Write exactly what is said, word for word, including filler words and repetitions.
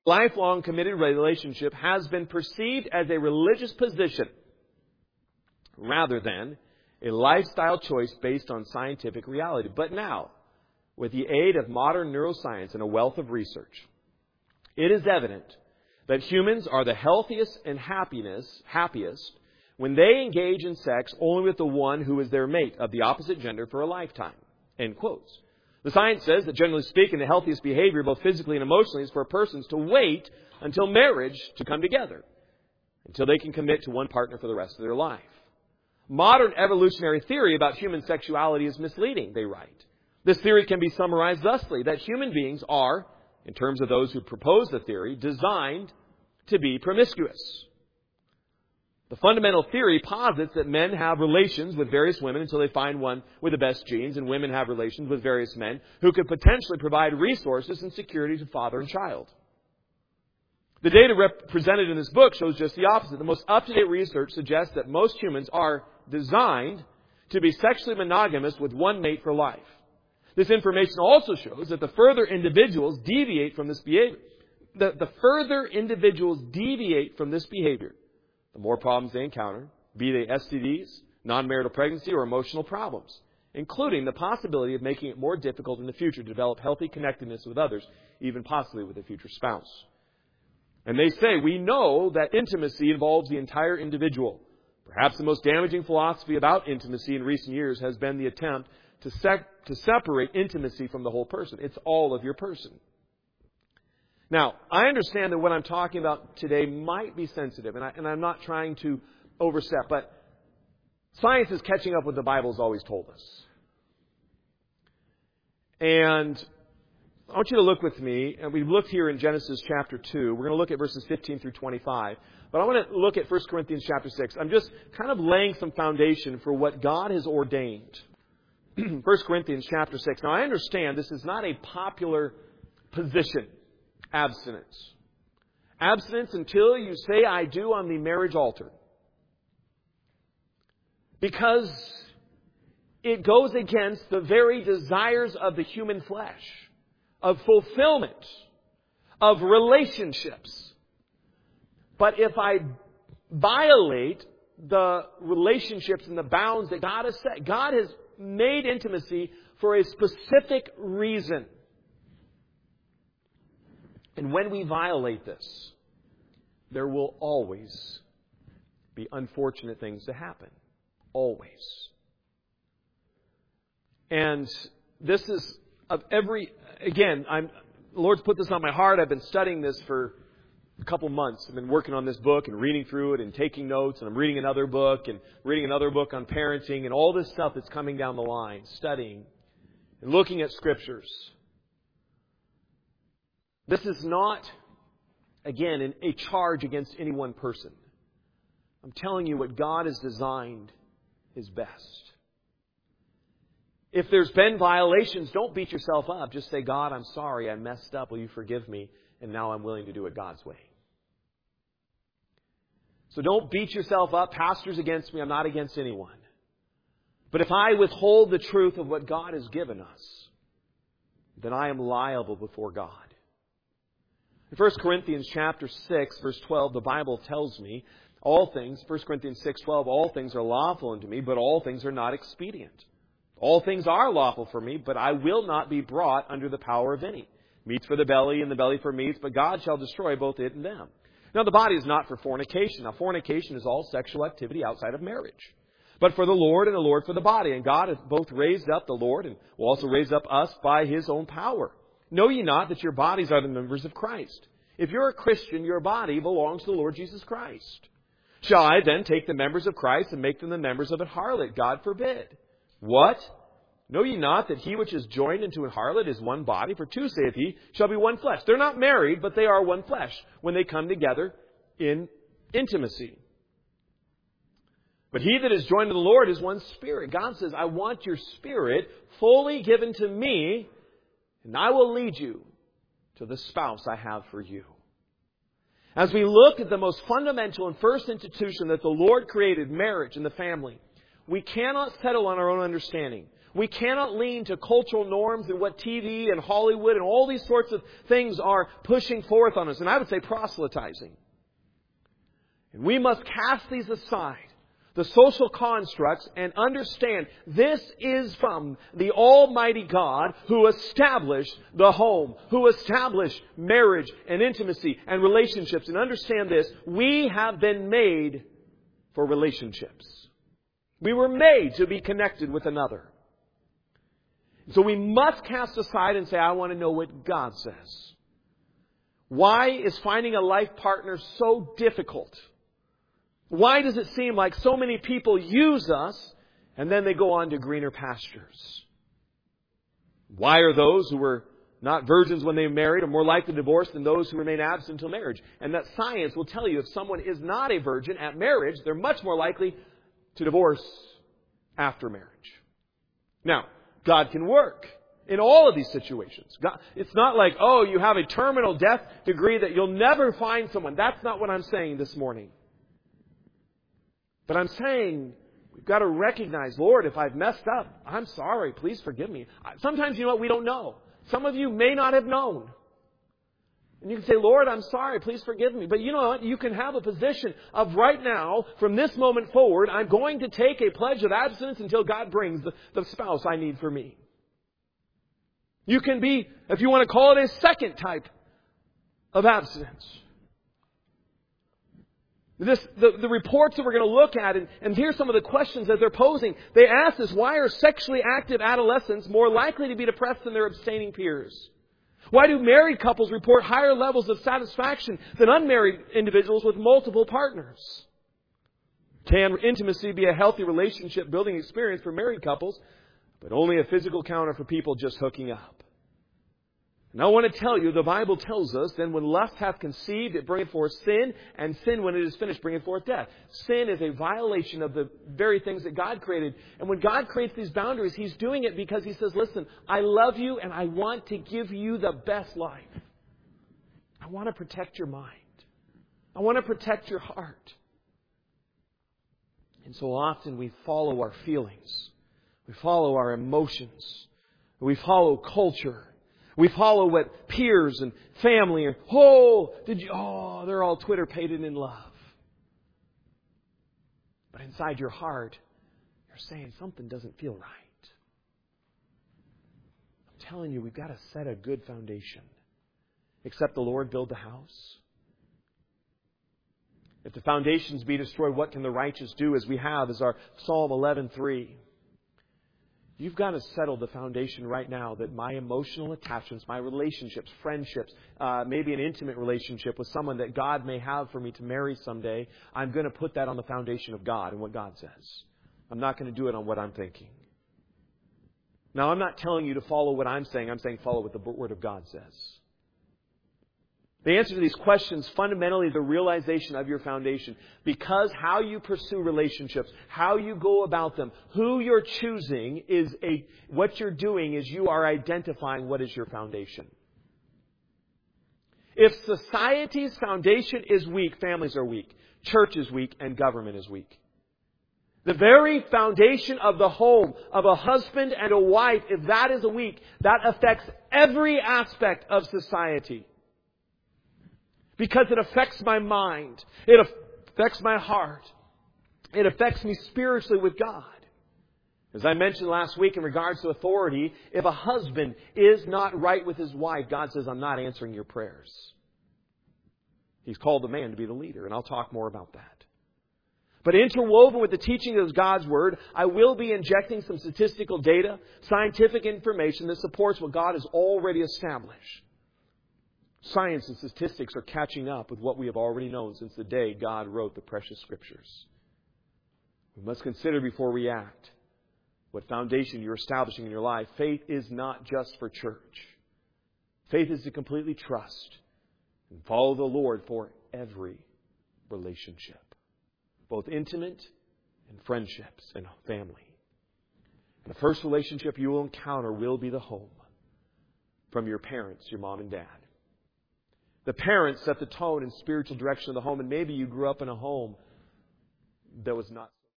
lifelong committed relationship has been perceived as a religious position rather than a lifestyle choice based on scientific reality. But now, with the aid of modern neuroscience and a wealth of research, it is evident that humans are the healthiest and happiness, happiest when they engage in sex only with the one who is their mate of the opposite gender for a lifetime. End quotes. The science says that generally speaking, the healthiest behavior, both physically and emotionally, is for persons to wait until marriage to come together, until they can commit to one partner for the rest of their life. Modern evolutionary theory about human sexuality is misleading, they write. This theory can be summarized thusly, that human beings are, in terms of those who propose the theory, designed to be promiscuous. The fundamental theory posits that men have relations with various women until they find one with the best genes, and women have relations with various men who could potentially provide resources and security to father and child. The data represented in this book shows just the opposite. The most up-to-date research suggests that most humans are designed to be sexually monogamous with one mate for life. This information also shows that the further individuals deviate from this behavior, the, the further individuals deviate from this behavior, the more problems they encounter, be they S T Ds, non-marital pregnancy, or emotional problems, including the possibility of making it more difficult in the future to develop healthy connectedness with others, even possibly with a future spouse. And they say, we know that intimacy involves the entire individual. Perhaps the most damaging philosophy about intimacy in recent years has been the attempt to, sec- to separate intimacy from the whole person. It's all of your person. Now, I understand that what I'm talking about today might be sensitive, and, I, and I'm not trying to overstep, but science is catching up with the Bible has always told us. And I want you to look with me, and we've looked here in Genesis chapter two. We're going to look at verses fifteen through twenty-five. But I want to look at First Corinthians chapter six. I'm just kind of laying some foundation for what God has ordained. First Corinthians chapter six. Now, I understand this is not a popular position, abstinence. Abstinence until you say I do on the marriage altar. Because it goes against the very desires of the human flesh, of fulfillment, of relationships. But if I violate the relationships and the bounds that God has set, God has made intimacy for a specific reason. And when we violate this, there will always be unfortunate things to happen. Always. And this is of every, again, I'm, the Lord's put this on my heart. I've been studying this for a couple months. I've been working on this book and reading through it and taking notes. And I'm reading another book and reading another book on parenting and all this stuff that's coming down the line, studying and looking at scriptures. This is not, again, a charge against any one person. I'm telling you what God has designed is best. If there's been violations, don't beat yourself up. Just say, God, I'm sorry, I messed up. Will you forgive me? And now I'm willing to do it God's way. So don't beat yourself up. Pastor's against me. I'm not against anyone. But if I withhold the truth of what God has given us, then I am liable before God. In First Corinthians chapter six, verse twelve, the Bible tells me all things, First Corinthians six twelve, all things are lawful unto me, but all things are not expedient. All things are lawful for me, but I will not be brought under the power of any. Meats for the belly, and the belly for meats, but God shall destroy both it and them. Now, the body is not for fornication. Now, fornication is all sexual activity outside of marriage. But for the Lord, and the Lord for the body. And God hath both raised up the Lord, and will also raise up us by His own power. Know ye not that your bodies are the members of Christ? If you're a Christian, your body belongs to the Lord Jesus Christ. Shall I then take the members of Christ and make them the members of an harlot? God forbid. What? Know ye not that he which is joined into an harlot is one body? For two, saith he, shall be one flesh. They're not married, but they are one flesh when they come together in intimacy. But he that is joined to the Lord is one spirit. God says, I want your spirit fully given to me, and I will lead you to the spouse I have for you. As we look at the most fundamental and first institution that the Lord created, marriage and the family, we cannot settle on our own understanding. We cannot lean to cultural norms and what T V and Hollywood and all these sorts of things are pushing forth on us. And I would say proselytizing. And we must cast these aside, the social constructs, and understand this is from the Almighty God who established the home, who established marriage and intimacy and relationships. And understand this, we have been made for relationships. We were made to be connected with another. So we must cast aside and say, I want to know what God says. Why is finding a life partner so difficult? Why does it seem like so many people use us and then they go on to greener pastures? Why are those who were not virgins when they married are more likely to divorce than those who remain absent until marriage? And that science will tell you if someone is not a virgin at marriage, they're much more likely to divorce after marriage. Now, God can work in all of these situations. God, it's not like, oh, you have a terminal death degree that you'll never find someone. That's not what I'm saying this morning. But I'm saying we've got to recognize, Lord, if I've messed up, I'm sorry. Please forgive me. Sometimes, you know what, we don't know. Some of you may not have known. And you can say, Lord, I'm sorry. Please forgive me. But you know what? You can have a position of right now, from this moment forward, I'm going to take a pledge of abstinence until God brings the, the spouse I need for me. You can be, if you want to call it, a second type of abstinence. This, the, the reports that we're going to look at, and, and here's some of the questions that they're posing. They ask us, why are sexually active adolescents more likely to be depressed than their abstaining peers? Why do married couples report higher levels of satisfaction than unmarried individuals with multiple partners? Can intimacy be a healthy relationship building experience for married couples, but only a physical counter for people just hooking up? And I want to tell you, the Bible tells us, then when lust hath conceived, it bringeth forth sin, and sin, when it is finished, bringeth forth death. Sin is a violation of the very things that God created. And when God creates these boundaries, He's doing it because He says, listen, I love you and I want to give you the best life. I want to protect your mind. I want to protect your heart. And so often we follow our feelings. We follow our emotions. We follow culture. We follow what peers and family are. Oh, did you? Oh, they're all Twitter pated in love. But inside your heart, you're saying something doesn't feel right. I'm telling you, we've got to set a good foundation. Except the Lord build the house. If the foundations be destroyed, what can the righteous do? As we have, as our Psalm eleven three. You've got to settle the foundation right now that my emotional attachments, my relationships, friendships, uh, maybe an intimate relationship with someone that God may have for me to marry someday, I'm going to put that on the foundation of God and what God says. I'm not going to do it on what I'm thinking. Now, I'm not telling you to follow what I'm saying. I'm saying follow what the Word of God says. The answer to these questions, fundamentally, the realization of your foundation. Because how you pursue relationships, how you go about them, who you're choosing is a, what you're doing is you are identifying what is your foundation. If society's foundation is weak, families are weak, church is weak, and government is weak. The very foundation of the home, of a husband and a wife, if that is weak, that affects every aspect of society. Because it affects my mind. It affects my heart. It affects me spiritually with God. As I mentioned last week in regards to authority, if a husband is not right with his wife, God says, I'm not answering your prayers. He's called the man to be the leader, and I'll talk more about that. But interwoven with the teaching of God's Word, I will be injecting some statistical data, scientific information that supports what God has already established. Science and statistics are catching up with what we have already known since the day God wrote the precious Scriptures. We must consider before we act what foundation you're establishing in your life. Faith is not just for church. Faith is to completely trust and follow the Lord for every relationship, both intimate and friendships and family. The first relationship you will encounter will be the home, from your parents, your mom and dad. The parents set the tone and spiritual direction of the home, and maybe you grew up in a home that was not